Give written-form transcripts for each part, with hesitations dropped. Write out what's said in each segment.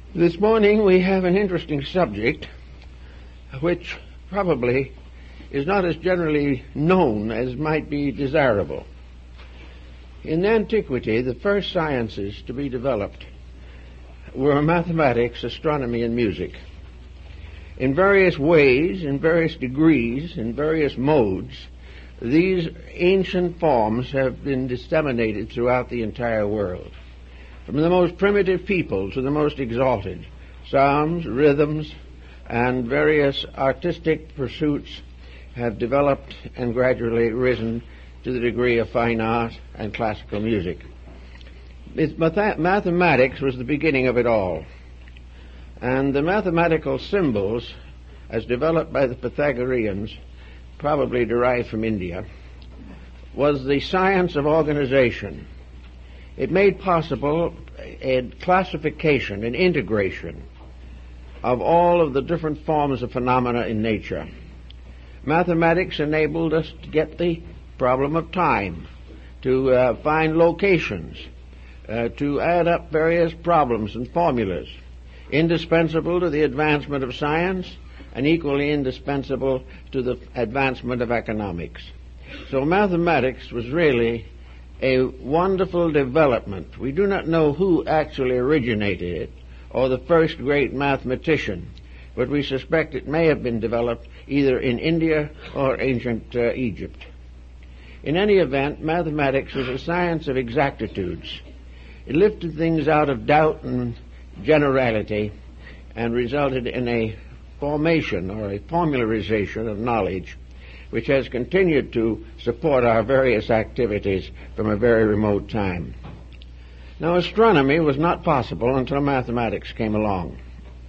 This morning we have an interesting subject which probably is not as generally known as might be desirable. In antiquity, the first sciences to be developed were mathematics, astronomy, and music. In various ways, in various degrees, in various modes, these ancient forms have been disseminated throughout the entire world. From the most primitive people to the most exalted, psalms, rhythms, and various artistic pursuits have developed and gradually risen to the degree of fine art and classical music. Mathematics was the beginning of it all. And the mathematical symbols, as developed by the Pythagoreans, probably derived from India, was the science of organization. It made possible a classification, an integration of all of the different forms of phenomena in nature. Mathematics enabled us to get the problem of time, to find locations, to add up various problems and formulas, indispensable to the advancement of science and equally indispensable to the advancement of economics. So mathematics was really a wonderful development. We do not know who actually originated it, or the first great mathematician, but we suspect it may have been developed either in India or ancient Egypt. In any event, mathematics was a science of exactitudes. It lifted things out of doubt and generality and resulted in a formation or a formularization of knowledge which has continued to support our various activities from a very remote time. Now, astronomy was not possible until mathematics came along.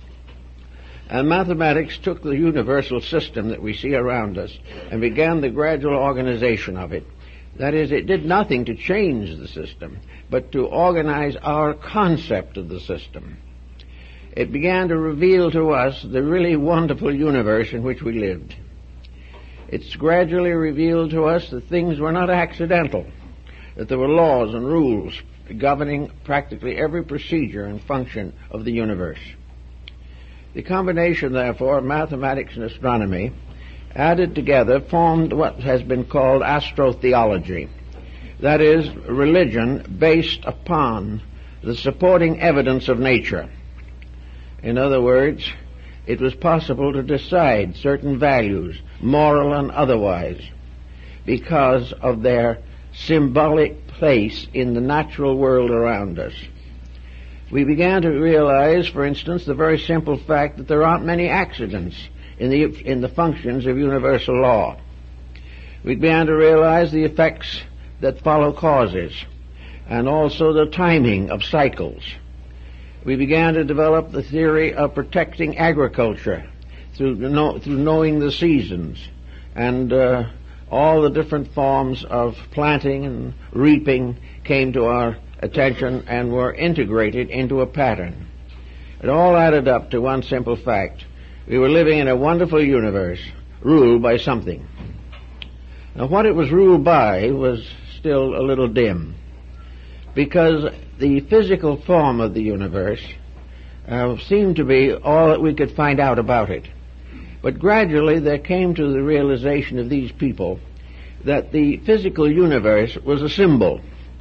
And mathematics took the universal system that we see around us and began the gradual organization of it. That is, it did nothing to change the system, but to organize our concept of the system. It began to reveal to us the really wonderful universe in which we lived. It's gradually revealed to us that things were not accidental, that there were laws and rules governing practically every procedure and function of the universe. The combination, therefore, of mathematics and astronomy, added together, formed what has been called astrotheology. That is, religion based upon the supporting evidence of nature. In other words, it was possible to decide certain values, moral and otherwise, because of their symbolic place in the natural world around us. We began to realize, for instance, the very simple fact that there aren't many accidents in the functions of universal law. We began to realize the effects that follow causes, and also the timing of cycles. We began to develop the theory of protecting agriculture through knowing the seasons and all the different forms of planting and reaping came to our attention and were integrated into a pattern. It all added up to one simple fact. We were living in a wonderful universe ruled by something. Now, what it was ruled by was still a little dim, because the physical form of the universe seemed to be all that we could find out about it. But gradually there came to the realization of these people that the physical universe was a symbol,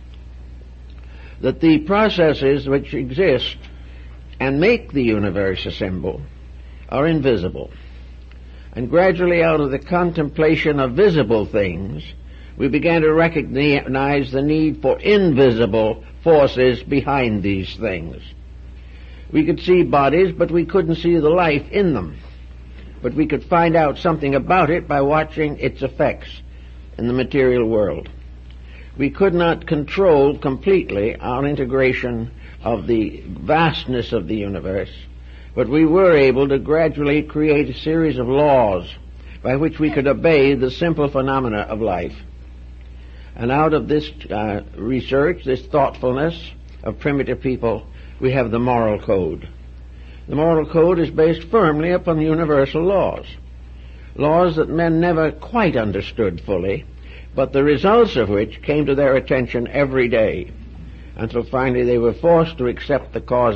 that the processes which exist and make the universe a symbol are invisible. And gradually, out of the contemplation of visible things, we began to recognize the need for invisible forces behind these things. We could see bodies, but we couldn't see the life in them. But we could find out something about it by watching its effects in the material world. We could not control completely our integration of the vastness of the universe, but we were able to gradually create a series of laws by which we could obey the simple phenomena of life. And out of this research, this thoughtfulness of primitive people, we have the moral code. The moral code is based firmly upon universal laws, laws that men never quite understood fully, but the results of which came to their attention every day, until finally they were forced to accept the causes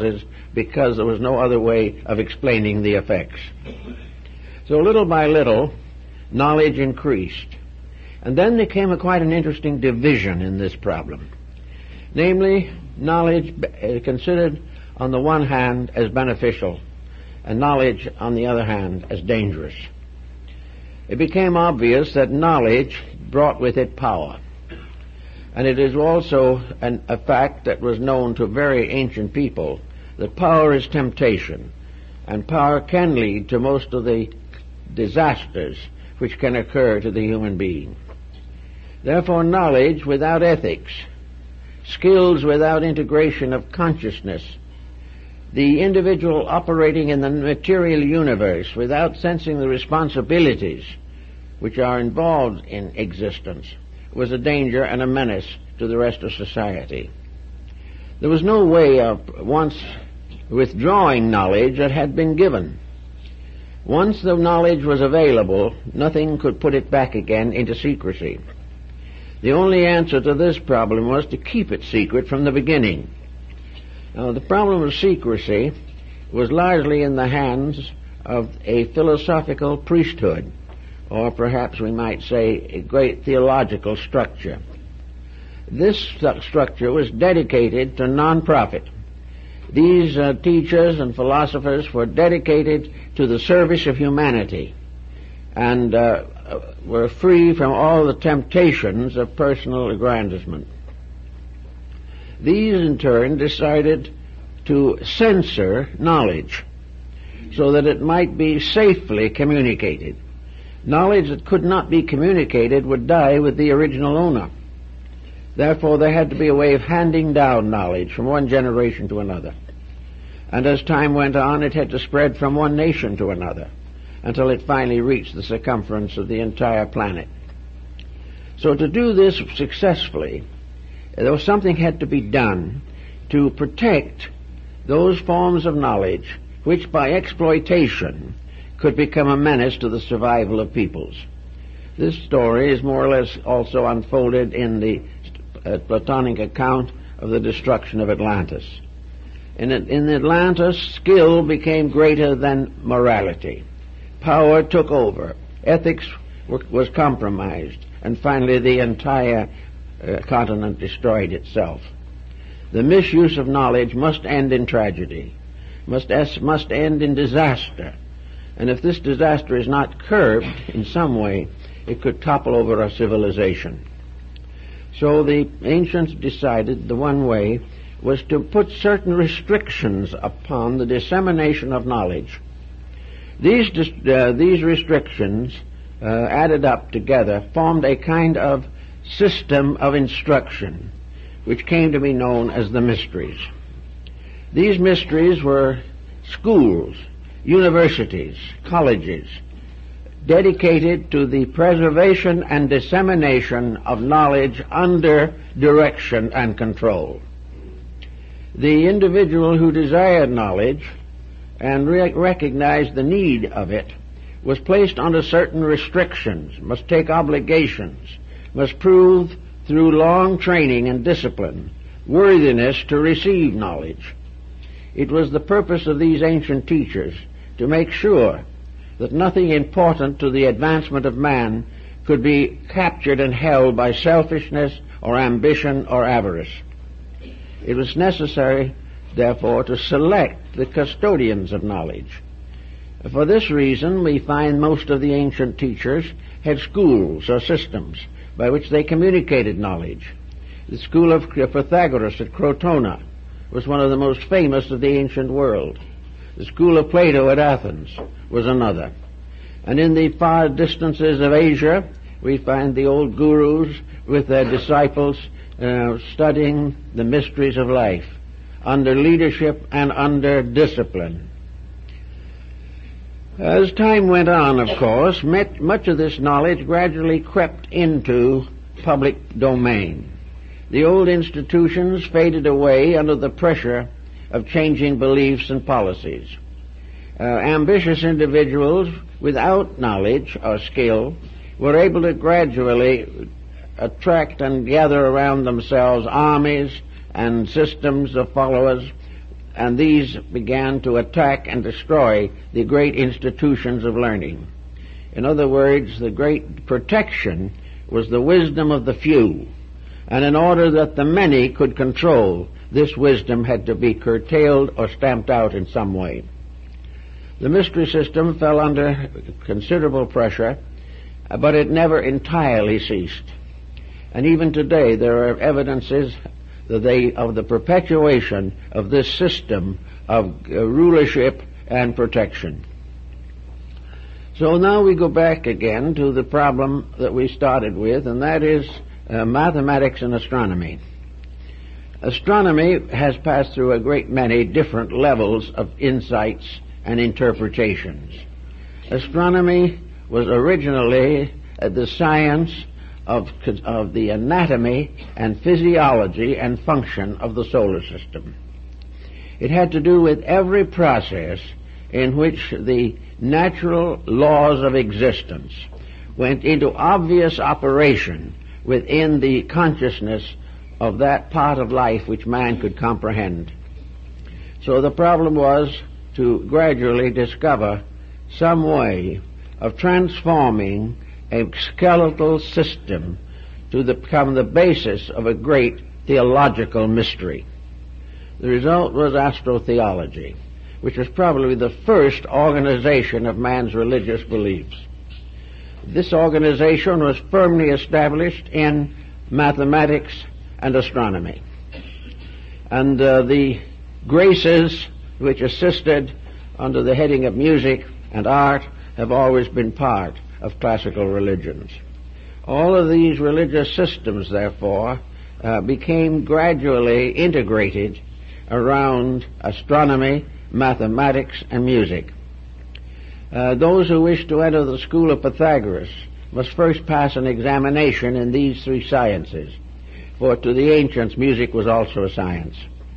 because there was no other way of explaining the effects. So little by little, knowledge increased. And then there came quite an interesting division in this problem. Namely, knowledge considered on the one hand as beneficial, and knowledge on the other hand as dangerous. It became obvious that knowledge brought with it power. And it is also a fact that was known to very ancient people that power is temptation, and power can lead to most of the disasters which can occur to the human being. Therefore, knowledge without ethics, skills without integration of consciousness, the individual operating in the material universe without sensing the responsibilities which are involved in existence, was a danger and a menace to the rest of society. There was no way of once withdrawing knowledge that had been given. Once the knowledge was available, nothing could put it back again into secrecy. The only answer to this problem was to keep it secret from the beginning. Now, the problem of secrecy was largely in the hands of a philosophical priesthood, or perhaps we might say a great theological structure. This structure was dedicated to non-profit. These teachers and philosophers were dedicated to the service of humanity and were free from all the temptations of personal aggrandizement. These, in turn, decided to censor knowledge so that it might be safely communicated. Knowledge that could not be communicated would die with the original owner. Therefore, there had to be a way of handing down knowledge from one generation to another. And as time went on, it had to spread from one nation to another until it finally reached the circumference of the entire planet. So to do this successfully, there was something had to be done to protect those forms of knowledge which by exploitation could become a menace to the survival of peoples. This story is more or less also unfolded in the Platonic account of the destruction of Atlantis. In Atlantis, skill became greater than morality. Power took over. Ethics was compromised. And finally, the entire continent destroyed itself. The misuse of knowledge must end in tragedy, must end in disaster. And if this disaster is not curbed in some way, it could topple over our civilization. So the ancients decided the one way was to put certain restrictions upon the dissemination of knowledge. These restrictions, added up together, formed a kind of system of instruction, which came to be known as the mysteries. These mysteries were schools, universities, colleges, dedicated to the preservation and dissemination of knowledge under direction and control. The individual who desired knowledge and recognized the need of it was placed under certain restrictions, must take obligations, must prove through long training and discipline worthiness to receive knowledge. It was the purpose of these ancient teachers to make sure that nothing important to the advancement of man could be captured and held by selfishness or ambition or avarice. It was necessary, therefore, to select the custodians of knowledge. For this reason, we find most of the ancient teachers had schools or systems by which they communicated knowledge. The school of Pythagoras at Crotona was one of the most famous of the ancient world. The school of Plato at Athens was another. And in the far distances of Asia, we find the old gurus with their disciples studying the mysteries of life under leadership and under discipline. As time went on, of course, much of this knowledge gradually crept into public domain. The old institutions faded away under the pressure of changing beliefs and policies. Ambitious individuals without knowledge or skill were able to gradually attract and gather around themselves armies and systems of followers and these began to attack and destroy the great institutions of learning. In other words, the great protection was the wisdom of the few, and in order that the many could control, this wisdom had to be curtailed or stamped out in some way. The mystery system fell under considerable pressure, but it never entirely ceased. And even today there are evidences of the perpetuation of this system of rulership and protection. So now we go back again to the problem that we started with, and that is mathematics and astronomy. Astronomy has passed through a great many different levels of insights and interpretations. Astronomy was originally the science of the anatomy and physiology and function of the solar system. It had to do with every process in which the natural laws of existence went into obvious operation within the consciousness of that part of life which man could comprehend. So the problem was to gradually discover some way of transforming a skeletal system to become the basis of a great theological mystery. The result was astrotheology, which was probably the first organization of man's religious beliefs. This organization was firmly established in mathematics and astronomy. And the graces which assisted under the heading of music and art have always been part of classical religions. All of these religious systems, therefore, became gradually integrated around astronomy, mathematics, and music. Those who wish to enter the school of Pythagoras must first pass an examination in these three sciences, for to the ancients music was also a science.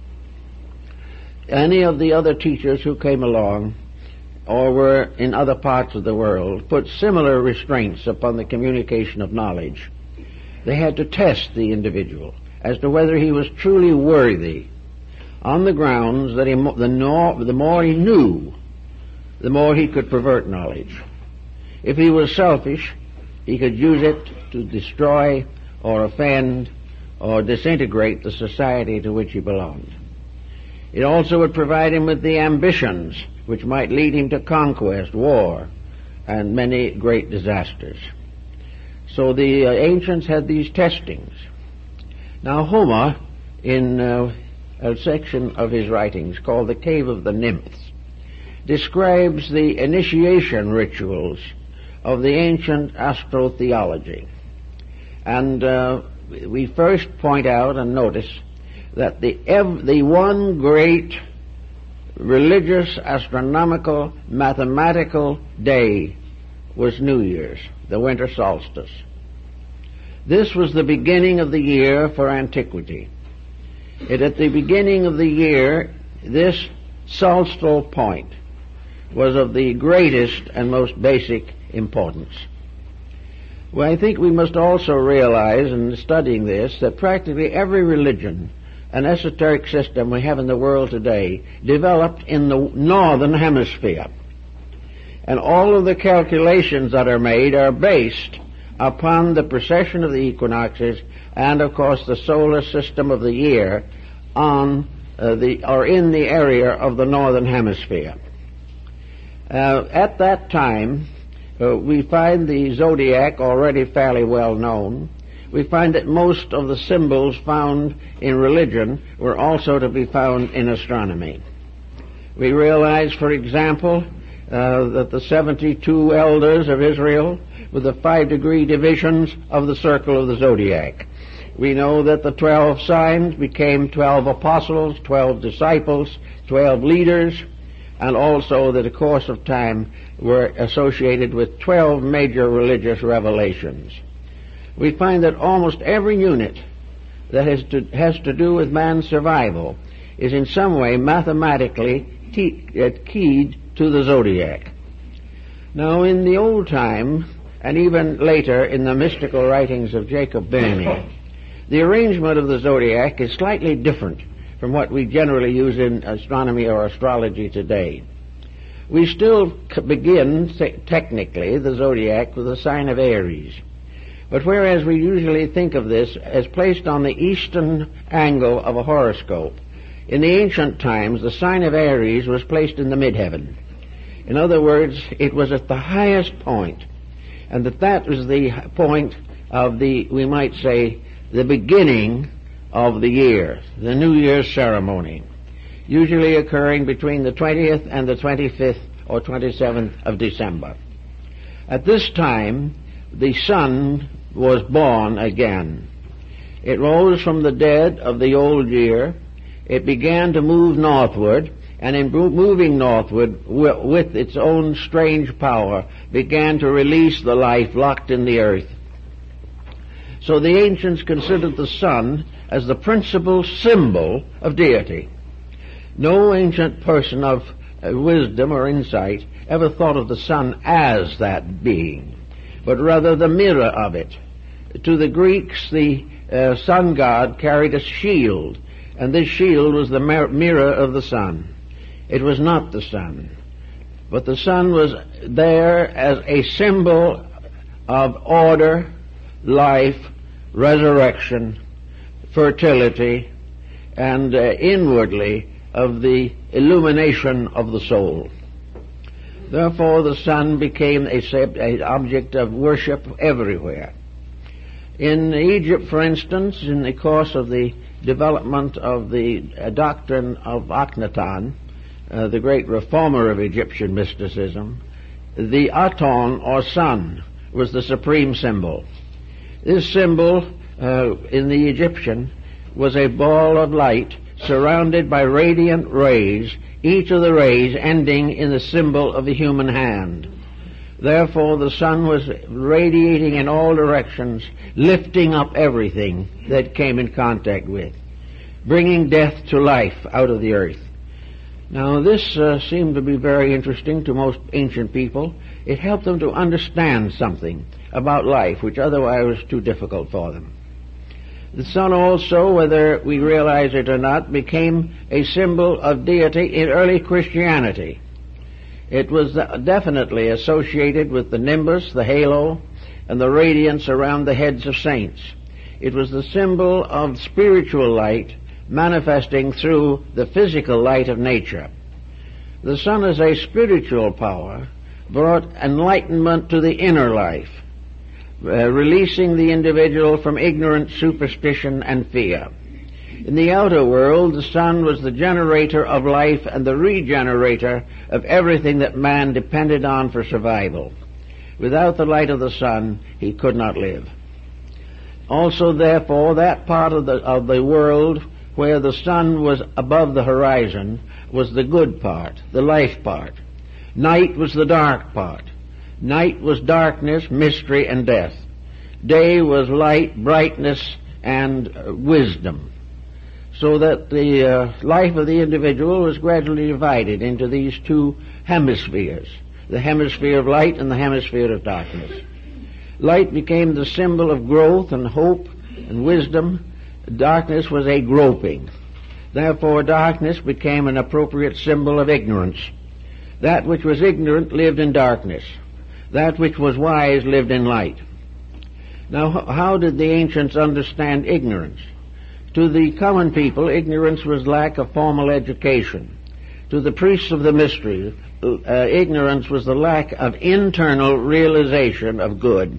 Any of the other teachers who came along or were in other parts of the world put similar restraints upon the communication of knowledge. They had to test the individual as to whether he was truly worthy, on the grounds that the more he knew, the more he could pervert knowledge. If he was selfish, he could use it to destroy or offend or disintegrate the society to which he belonged. It also would provide him with the ambitions which might lead him to conquest, war, and many great disasters. So the ancients had these testings. Now Homer, in a section of his writings called The Cave of the Nymphs, describes the initiation rituals of the ancient astrotheology. And we first point out and notice that the one great religious, astronomical, mathematical day was New Year's, the winter solstice. This was the beginning of the year for antiquity. At the beginning of the year, this solstice point was of the greatest and most basic importance. Well, I think we must also realize in studying this that practically every religion and esoteric system we have in the world today developed in the northern hemisphere. And all of the calculations that are made are based upon the precession of the equinoxes and, of course, the solar system of the year in the area of the northern hemisphere. At that time, we find the zodiac already fairly well known. We find that most of the symbols found in religion were also to be found in astronomy. We realize, for example, that the 72 elders of Israel were the 5-degree divisions of the circle of the zodiac. We know that the 12 signs became 12 apostles, 12 disciples, 12 leaders, and also that the course of time were associated with 12 major religious revelations. We find that almost every unit that has to do with man's survival is in some way mathematically keyed to the zodiac. Now, in the old time, and even later in the mystical writings of Jacob Böhme, the arrangement of the zodiac is slightly different from what we generally use in astronomy or astrology today. We still begin, technically, the zodiac with the sign of Aries. But whereas we usually think of this as placed on the eastern angle of a horoscope, in the ancient times the sign of Aries was placed in the midheaven. In other words, it was at the highest point, and that was the point of we might say, the beginning of the year, the New Year's ceremony, usually occurring between the 20th and the 25th or 27th of December. At this time, the sun was born again. It rose from the dead of the old year. It began to move northward, and in moving northward with its own strange power, began to release the life locked in the earth. So the ancients considered the sun as the principal symbol of deity. No ancient person of wisdom or insight ever thought of the sun as that being, but rather the mirror of it. To the Greeks, the sun god carried a shield, and this shield was the mirror of the sun. It was not the sun, but the sun was there as a symbol of order, life, resurrection, fertility, and inwardly of the illumination of the soul. Therefore the sun became an object of worship everywhere. In Egypt, for instance, in the course of the development of the doctrine of Akhenaten, the great reformer of Egyptian mysticism, the Aton, or sun, was the supreme symbol. This symbol, in the Egyptian, was a ball of light surrounded by radiant rays, each of the rays ending in the symbol of the human hand. Therefore, the sun was radiating in all directions, lifting up everything that came in contact with, bringing death to life out of the earth. Now, this seemed to be very interesting to most ancient people. It helped them to understand something about life, which otherwise was too difficult for them. The sun also, whether we realize it or not, became a symbol of deity in early Christianity. It was definitely associated with the nimbus, the halo, and the radiance around the heads of saints. It was the symbol of spiritual light manifesting through the physical light of nature. The sun as a spiritual power brought enlightenment to the inner life, releasing the individual from ignorant superstition and fear. In the outer world, the sun was the generator of life and the regenerator of everything that man depended on for survival. Without the light of the sun, he could not live. Also, therefore, that part of the world where the sun was above the horizon was the good part, the life part. Night was the dark part. Night was darkness, mystery, and death. Day was light, brightness, and wisdom. So that the life of the individual was gradually divided into these two hemispheres, the hemisphere of light and the hemisphere of darkness. Light became the symbol of growth and hope and wisdom. Darkness was a groping. Therefore, darkness became an appropriate symbol of ignorance. That which was ignorant lived in darkness. That which was wise lived in light. Now, how did the ancients understand ignorance? To the common people, ignorance was lack of formal education. To the priests of the mystery, ignorance was the lack of internal realization of good.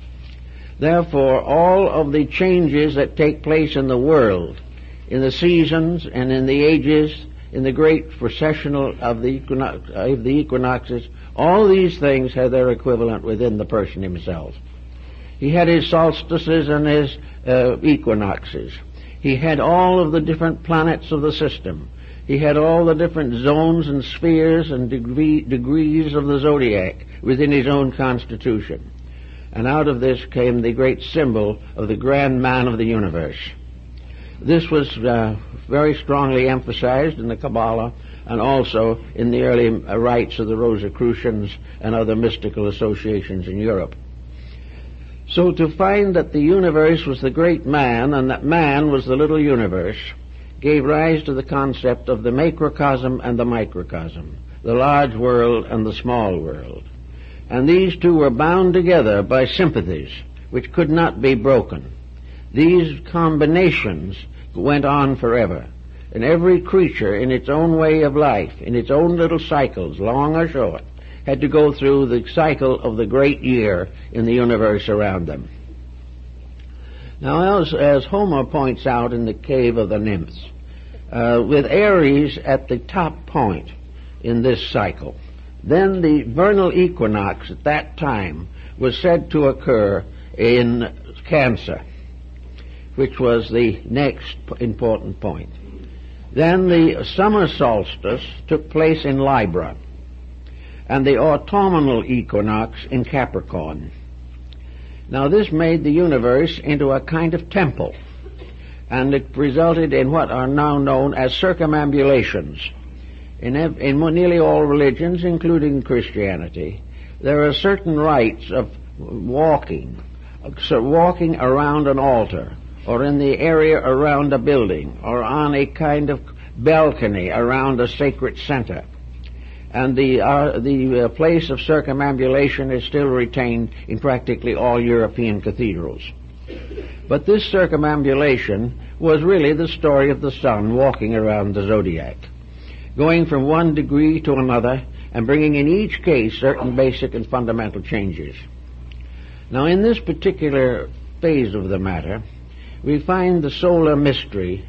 Therefore, all of the changes that take place in the world, in the seasons and in the ages, in the great processional of the equinoxes, all these things had their equivalent within the person himself. He had his solstices and his equinoxes. He had all of the different planets of the system. He had all the different zones and spheres and degrees of the zodiac within his own constitution. And out of this came the great symbol of the grand man of the universe. This was very strongly emphasized in the Kabbalah and also in the early rites of the Rosicrucians and other mystical associations in Europe. So to find that the universe was the great man and that man was the little universe gave rise to the concept of the macrocosm and the microcosm, the large world and the small world. And these two were bound together by sympathies which could not be broken. These combinations went on forever, and every creature in its own way of life, in its own little cycles, long or short, had to go through the cycle of the great year in the universe around them. Now, as Homer points out in the Cave of the Nymphs, with Aries at the top point in this cycle, then the vernal equinox at that time was said to occur in Cancer, which was the next important point. Then the summer solstice took place in Libra, and the autumnal equinox in Capricorn. Now this made the universe into a kind of temple, and it resulted in what are now known as circumambulations. In nearly all religions, including Christianity, there are certain rites of walking around an altar, or in the area around a building, or on a kind of balcony around a sacred center. And the place of circumambulation is still retained in practically all European cathedrals. But this circumambulation was really the story of the sun walking around the zodiac, going from one degree to another and bringing in each case certain basic and fundamental changes. Now, in this particular phase of the matter, we find the solar mystery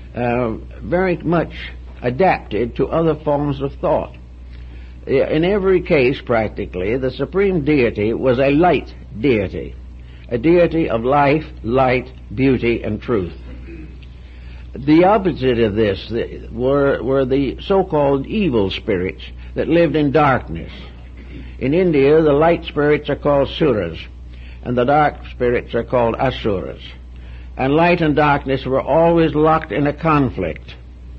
very much adapted to other forms of thought. In every case, practically, the supreme deity was a light deity, a deity of life, light, beauty, and truth. The opposite of this were the so-called evil spirits that lived in darkness. In India, the light spirits are called Suras, and the dark spirits are called Asuras. And light and darkness were always locked in a conflict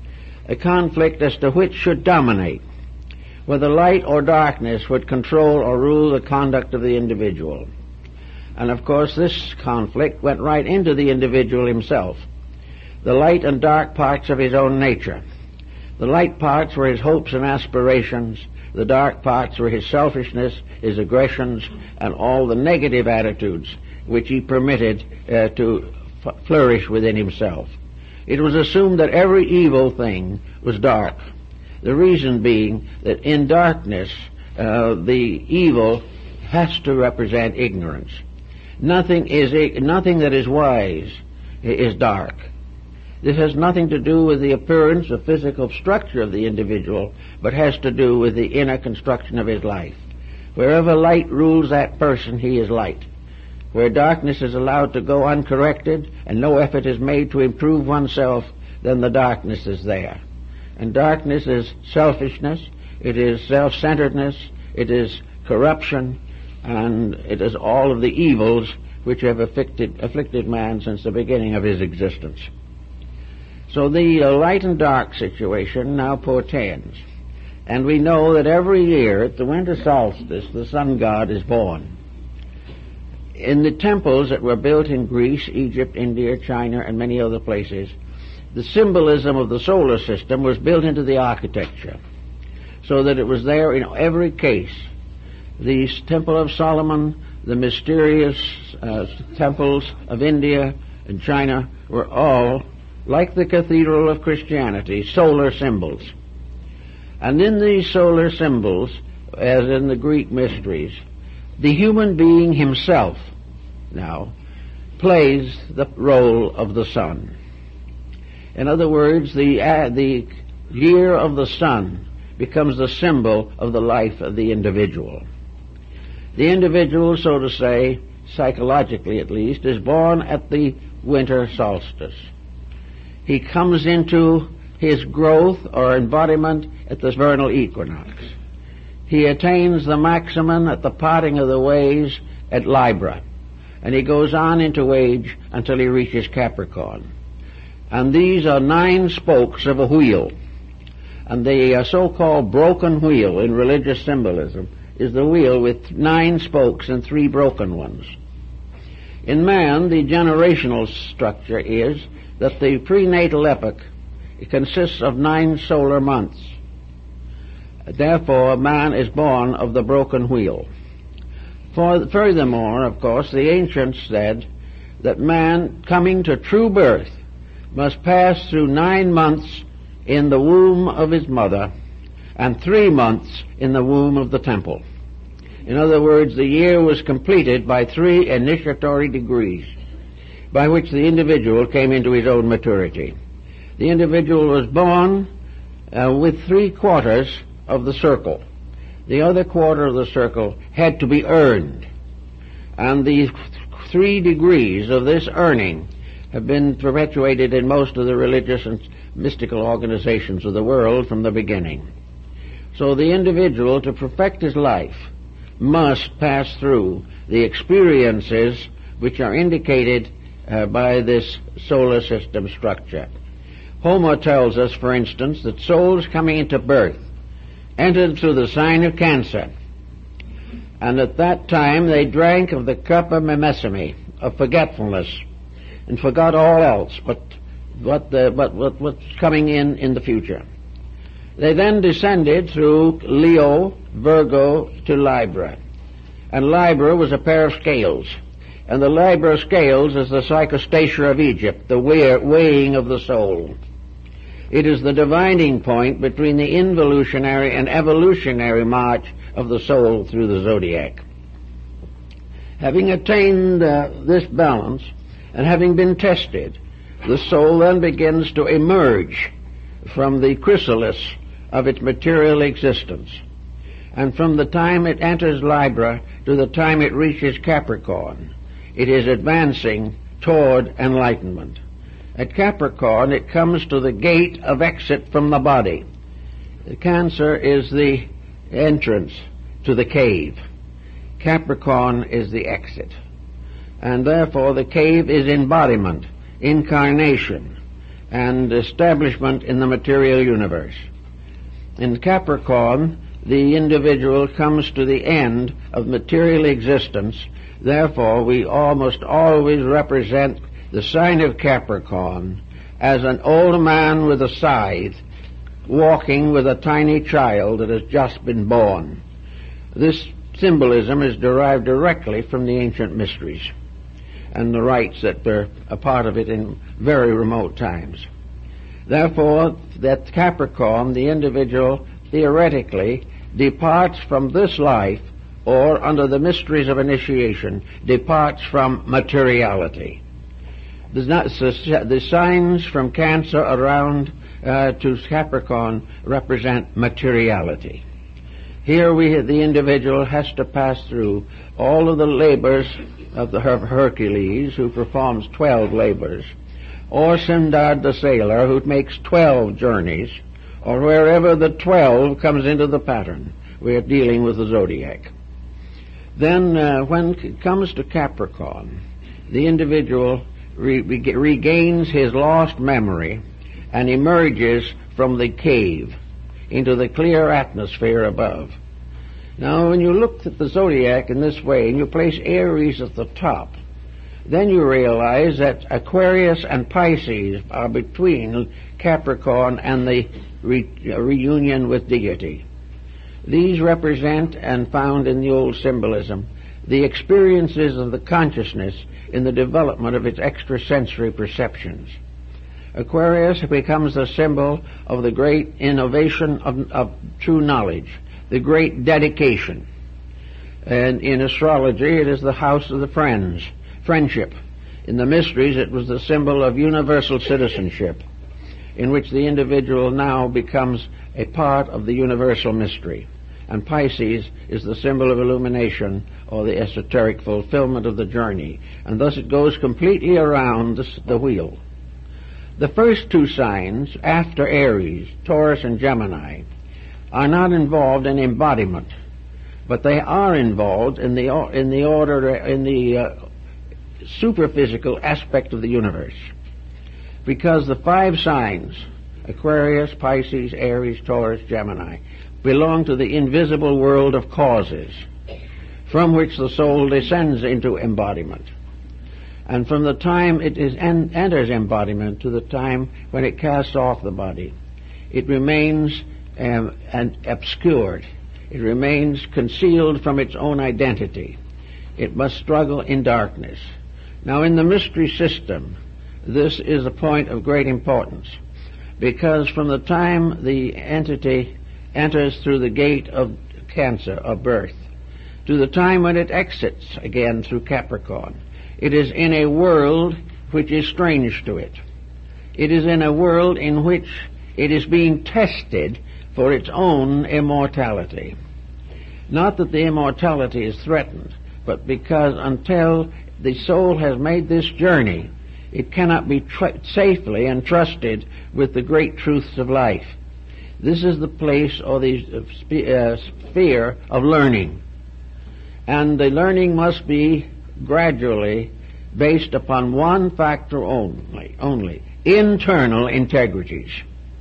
as to which should dominate, whether light or darkness would control or rule the conduct of the individual. And of course this conflict went right into the individual himself, the light and dark parts of his own nature. The light parts were his hopes and aspirations, the dark parts were his selfishness, his aggressions, and all the negative attitudes which he permitted to flourish within himself. It was assumed that every evil thing was dark. The reason being that in darkness, the evil has to represent ignorance. Nothing that is wise is dark. This has nothing to do with the appearance or physical structure of the individual, but has to do with the inner construction of his life. Wherever light rules that person, he is light. Where darkness is allowed to go uncorrected and no effort is made to improve oneself, then the darkness is there. And darkness is selfishness, it is self-centeredness, it is corruption, and it is all of the evils which have afflicted man since the beginning of his existence. So the light and dark situation now portends. And we know that every year at the winter solstice the sun god is born. In the temples that were built in Greece, Egypt, India, China, and many other places, the symbolism of the solar system was built into the architecture, so that it was there in every case. The Temple of Solomon, the mysterious temples of India and China were all, like the Cathedral of Christianity, solar symbols. And in these solar symbols, as in the Greek mysteries, the human being himself now plays the role of the sun. In other words, the year of the sun becomes the symbol of the life of the individual. The individual, so to say, psychologically at least, is born at the winter solstice. He comes into his growth or embodiment at the vernal equinox. He attains the maximum at the parting of the ways at Libra, and he goes on into age until he reaches Capricorn. And these are 9 spokes of a wheel. And the so-called broken wheel in religious symbolism is the wheel with 9 spokes and 3 broken ones. In man, the generational structure is that the prenatal epoch It consists of 9 solar months. Therefore, man is born of the broken wheel. Furthermore, of course, the ancients said that man, coming to true birth, must pass through 9 months in the womb of his mother and 3 months in the womb of the temple. In other words, the year was completed by 3 initiatory degrees by which the individual came into his own maturity. The individual was born with 3/4 of the circle. The other quarter of the circle had to be earned. And the 3 degrees of this earning have been perpetuated in most of the religious and mystical organizations of the world from the beginning. So the individual, to perfect his life, must pass through the experiences which are indicated by this solar system structure. Homer tells us, for instance, that souls coming into birth entered through the sign of Cancer, and at that time they drank of the cup of Mnemosyne, of forgetfulness, and forgot all else but what's coming in the future. They then descended through Leo, Virgo, to Libra, and Libra was a pair of scales, and the Libra scales is the psychostasia of Egypt, the weighing of the soul. It is the dividing point between the involutionary and evolutionary march of the soul through the zodiac. Having attained this balance, and having been tested, the soul then begins to emerge from the chrysalis of its material existence. And from the time it enters Libra to the time it reaches Capricorn, it is advancing toward enlightenment. At Capricorn, it comes to the gate of exit from the body. The Cancer is the entrance to the cave. Capricorn is the exit. And therefore the cave is embodiment, incarnation, and establishment in the material universe. In Capricorn, the individual comes to the end of material existence. Therefore, we almost always represent the sign of Capricorn as an old man with a scythe walking with a tiny child that has just been born. This symbolism is derived directly from the ancient mysteries and the rites that were a part of it in very remote times. Therefore, that Capricorn, the individual, theoretically departs from this life, or under the mysteries of initiation, departs from materiality. The signs from Cancer around to Capricorn represent materiality. Here the individual has to pass through all of the labors of the Hercules, who performs 12 labors, or Sindad the sailor, who makes 12 journeys, or wherever the 12 comes into the pattern. We are dealing with the zodiac. Then when it comes to Capricorn, the individual regains his lost memory and emerges from the cave into the clear atmosphere above. Now, when you look at the zodiac in this way and you place Aries at the top, then you realize that Aquarius and Pisces are between Capricorn and the reunion with deity. These represent, and found in the old symbolism, the experiences of the consciousness in the development of its extrasensory perceptions. Aquarius becomes the symbol of the great innovation of true knowledge, the great dedication. And in astrology, it is the house of the friendship. In the mysteries, it was the symbol of universal citizenship, in which the individual now becomes a part of the universal mystery. And Pisces is the symbol of illumination, or the esoteric fulfillment of the journey. And thus it goes completely around the wheel. The first 2 signs, after Aries, Taurus and Gemini, are not involved in embodiment, but they are involved in the superphysical aspect of the universe. Because the 5 signs, Aquarius, Pisces, Aries, Taurus, Gemini, belong to the invisible world of causes, from which the soul descends into embodiment. and from the time it enters embodiment to the time when it casts off the body, it remains obscured. It remains concealed from its own identity. It must struggle in darkness. Now, in the mystery system, this is a point of great importance, because from the time the entity enters through the gate of Cancer, of birth, to the time when it exits again through Capricorn, it is in a world which is strange to it. It is in a world in which it is being tested for its own immortality. Not that the immortality is threatened, but because until the soul has made this journey, it cannot be safely entrusted with the great truths of life. This is the place or the sphere of learning. And the learning must be gradually based upon one factor only, internal integrities.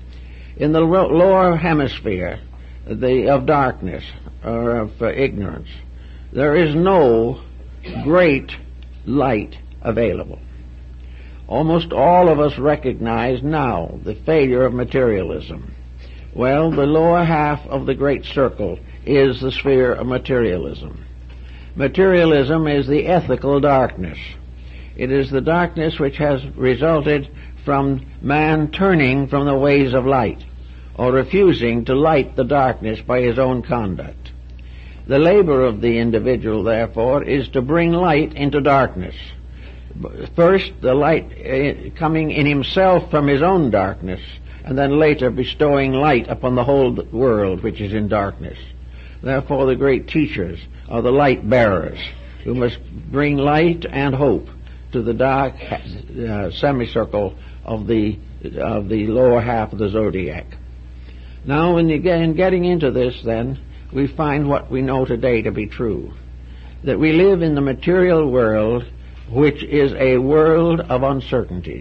In the lower hemisphere of darkness or of ignorance, there is no great light available. Almost all of us recognize now the failure of materialism. Well, the lower half of the great circle is the sphere of materialism. Materialism is the ethical darkness. It is the darkness which has resulted from man turning from the ways of light, or refusing to light the darkness by his own conduct. The labor of the individual, therefore, is to bring light into darkness. First, the light coming in himself from his own darkness, and then later bestowing light upon the whole world which is in darkness. Therefore, the great teachers are the light bearers, who must bring light and hope to the dark semicircle of the lower half of the zodiac. Now, in getting into this, then, we find what we know today to be true, that we live in the material world, which is a world of uncertainties.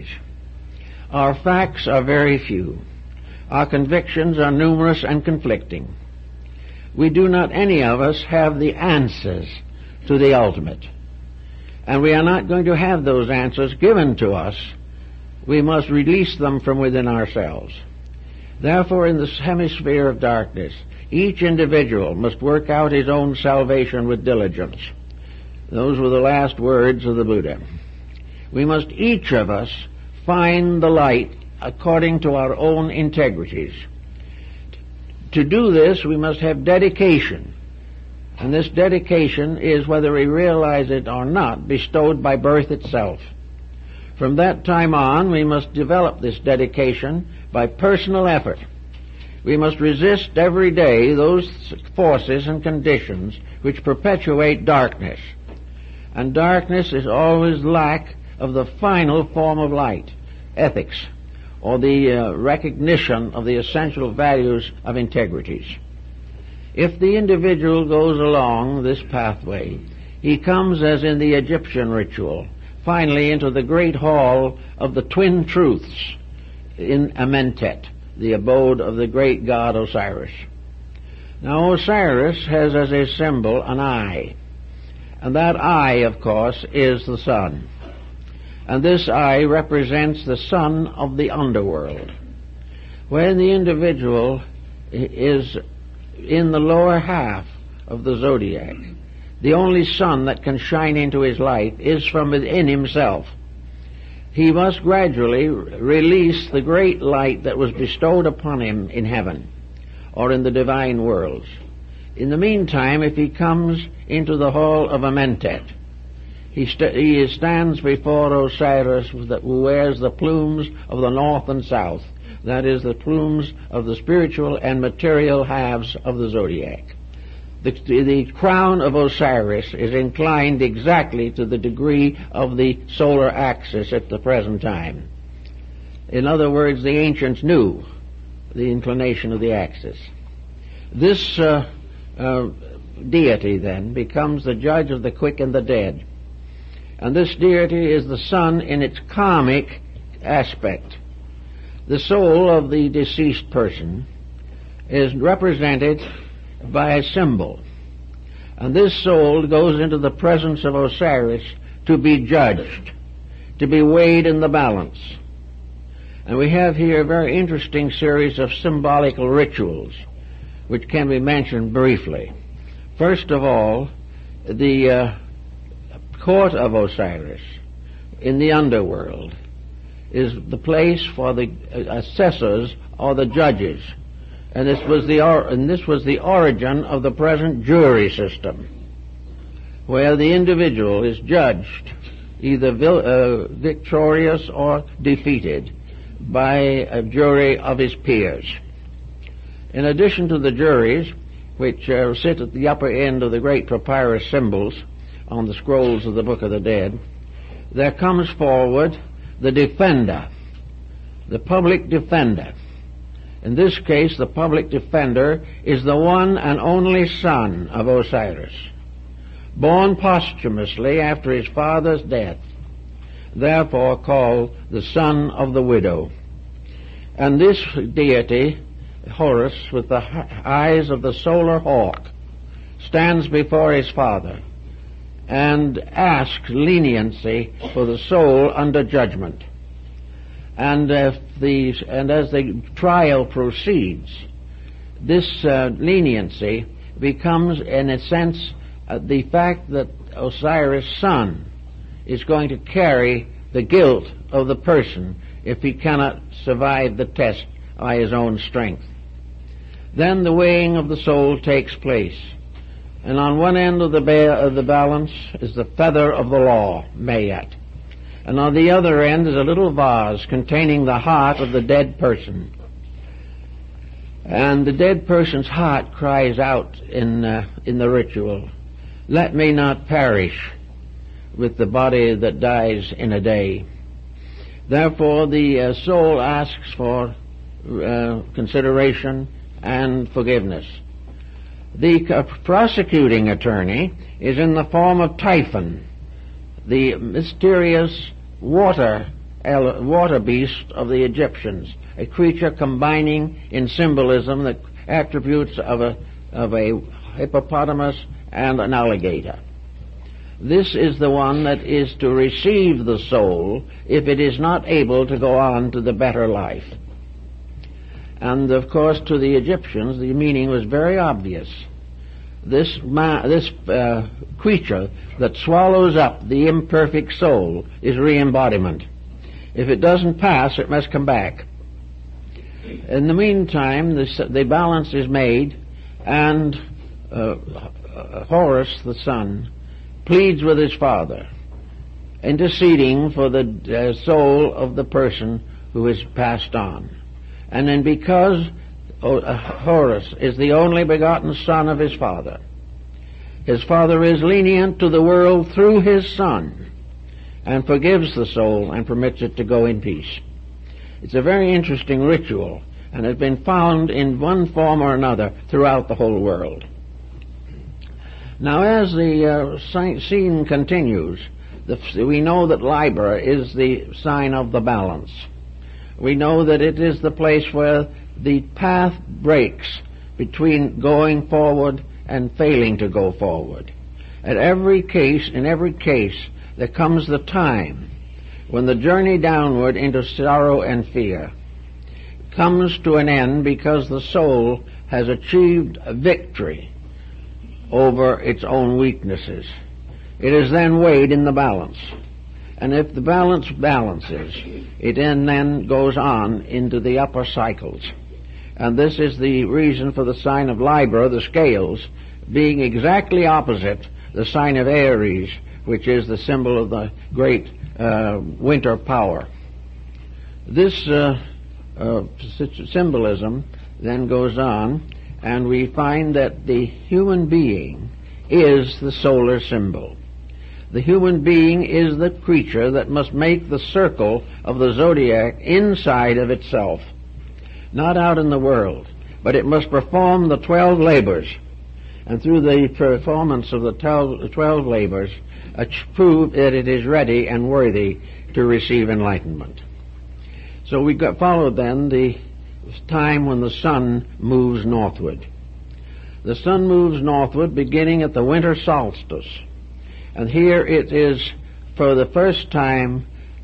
Our facts are very few. Our convictions are numerous and conflicting. We do not, any of us, have the answers to the ultimate. And we are not going to have those answers given to us. We must release them from within ourselves. Therefore, in this hemisphere of darkness, each individual must work out his own salvation with diligence. Those were the last words of the Buddha. We must, each of us, find the light according to our own integrities. To do this, we must have dedication. And this dedication is, whether we realize it or not, bestowed by birth itself. From that time on, we must develop this dedication by personal effort. We must resist every day those forces and conditions which perpetuate darkness. And darkness is always lack of the final form of light, ethics, or the recognition of the essential values of integrities. If the individual goes along this pathway, he comes, as in the Egyptian ritual, finally into the great hall of the twin truths in Amentet, the abode of the great god Osiris. Now, Osiris has as a symbol an eye, and that eye, of course, is the sun. And this eye represents the sun of the underworld. When the individual is in the lower half of the zodiac, the only sun that can shine into his light is from within himself. He must gradually release the great light that was bestowed upon him in heaven or in the divine worlds. In the meantime, if he comes into the hall of Amentet, he stands before Osiris, who wears the plumes of the north and south, that is, the plumes of the spiritual and material halves of the zodiac. The crown of Osiris is inclined exactly to the degree of the solar axis at the present time. In other words, the ancients knew the inclination of the axis. This deity, then, becomes the judge of the quick and the dead. And this deity is the sun in its karmic aspect. The soul of the deceased person is represented by a symbol. And this soul goes into the presence of Osiris to be judged. to be weighed in the balance. And we have here a very interesting series of symbolical rituals which can be mentioned briefly. First of all, the court of Osiris in the underworld is the place for the assessors or the judges, and this was the origin of the present jury system, where the individual is judged either victorious or defeated by a jury of his peers. In addition to the juries, which sit at the upper end of the great papyrus symbols on the scrolls of the Book of the Dead, there comes forward the defender, the public defender. In this case, the public defender is the one and only son of Osiris, born posthumously after his father's death, therefore called the son of the widow. And this deity, Horus, with the eyes of the solar hawk, stands before his father and asks leniency for the soul under judgment. And as the trial proceeds, this leniency becomes, in a sense, the fact that Osiris' son is going to carry the guilt of the person if he cannot survive the test by his own strength. Then the weighing of the soul takes place, and on one end of the balance is the feather of the law, Mayat, and on the other end is a little vase containing the heart of the dead person. And the dead person's heart cries out in the ritual, "Let me not perish with the body that dies in a day." Therefore the soul asks for consideration and forgiveness. The prosecuting attorney is in the form of Typhon, the mysterious water beast of the Egyptians, a creature combining in symbolism the attributes of a hippopotamus and an alligator. This is the one that is to receive the soul if it is not able to go on to the better life. And of course, to the Egyptians, the meaning was very obvious. This creature that swallows up the imperfect soul is re-embodiment. If it doesn't pass, it must come back. In the meantime, the balance is made, and Horus, the son, pleads with his father, interceding for the soul of the person who has passed on. And then because Horus is the only begotten son of his father is lenient to the world through his son and forgives the soul and permits it to go in peace. It's a very interesting ritual and has been found in one form or another throughout the whole world. Now, as the scene continues, we know that Libra is the sign of the balance. We know that it is the place where the path breaks between going forward and failing to go forward. In every case, there comes the time when the journey downward into sorrow and fear comes to an end because the soul has achieved a victory over its own weaknesses. It is then weighed in the balance. And if the balance balances, it then goes on into the upper cycles. And this is the reason for the sign of Libra, the scales, being exactly opposite the sign of Aries, which is the symbol of the great winter power. This symbolism then goes on, and we find that the human being is the solar symbol. The human being is the creature that must make the circle of the zodiac inside of itself, not out in the world, but it must perform the 12 labors, and through the performance of the 12 labors, prove that it is ready and worthy to receive enlightenment. So we followed then the time when the sun moves northward. The sun moves northward beginning at the winter solstice. And here it is, for the first time,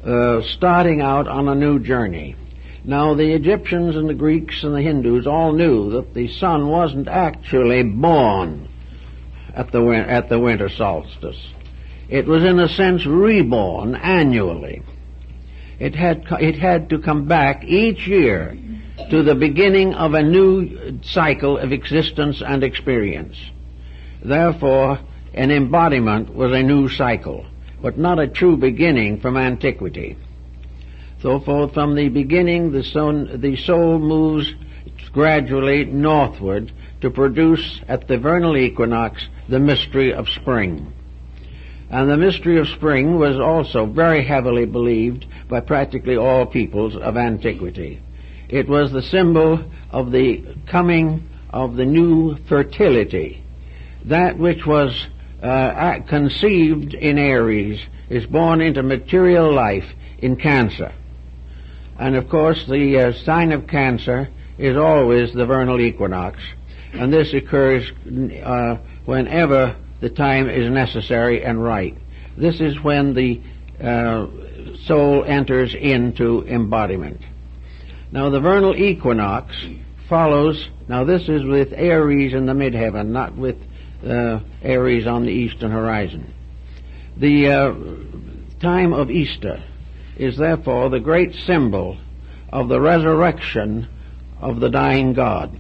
starting out on a new journey. Now, the Egyptians and the Greeks and the Hindus all knew that the sun wasn't actually born at the winter solstice. It was, in a sense, reborn annually. It had to come back each year to the beginning of a new cycle of existence and experience. Therefore, an embodiment was a new cycle, but not a true beginning from antiquity. So from the beginning, the soul moves gradually northward to produce at the vernal equinox the mystery of spring. And the mystery of spring was also very heavily believed by practically all peoples of antiquity. It was the symbol of the coming of the new fertility. That which was conceived in Aries is born into material life in Cancer. And of course the sign of Cancer is always the vernal equinox, and this occurs whenever the time is necessary and right. This is when the soul enters into embodiment. Now the vernal equinox follows, now this is with Aries in the midheaven, not with Aries on the eastern horizon. The time of Easter is therefore the great symbol of the resurrection of the dying God.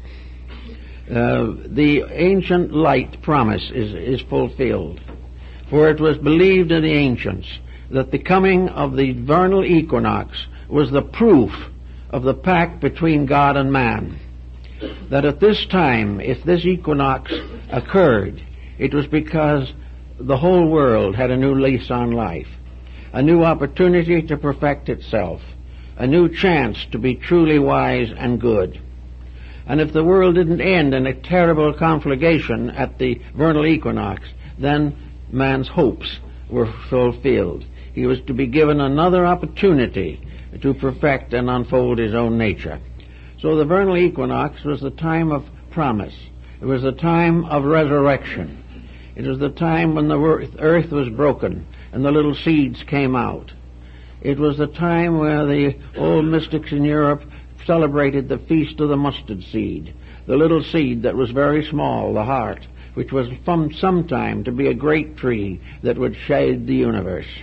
The ancient light promise is fulfilled, for it was believed in the ancients that the coming of the vernal equinox was the proof of the pact between God and man. That at this time, if this equinox occurred, it was because the whole world had a new lease on life, a new opportunity to perfect itself, a new chance to be truly wise and good. And if the world didn't end in a terrible conflagration at the vernal equinox, then man's hopes were fulfilled. He was to be given another opportunity to perfect and unfold his own nature. So the vernal equinox was the time of promise. It was the time of resurrection. It was the time when the earth was broken and the little seeds came out. It was the time where the old mystics in Europe celebrated the feast of the mustard seed, the little seed that was very small, the heart, which was from some time to be a great tree that would shade the universe.